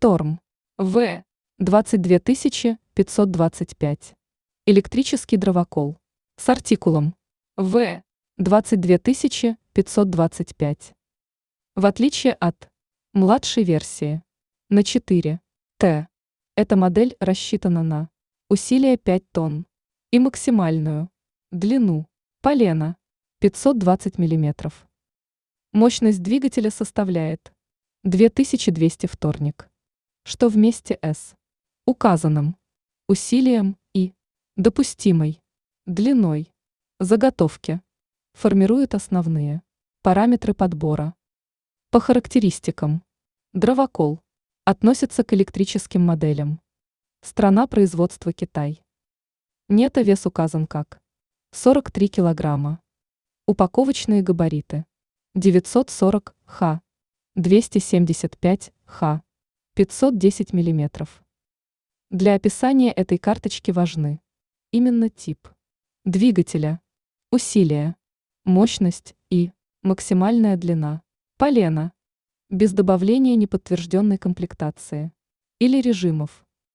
Торм В 22525. Электрический дровокол с артикулом В 22525. В отличие от младшей версии на 4 Т, эта модель рассчитана на усилие 5 тонн и максимальную длину полена 520 мм. Мощность двигателя составляет 2200 вторник, что вместе с указанным усилием и допустимой длиной заготовки формирует основные параметры подбора. По характеристикам дровокол относится к электрическим моделям. Страна производства Китай. Нето-вес указан как 43 килограмма. Упаковочные габариты 940 х, 275 х, 510 мм. Для описания этой карточки важны именно тип двигателя, усилие, мощность и максимальная длина полена, без добавления неподтвержденной комплектации или режимов.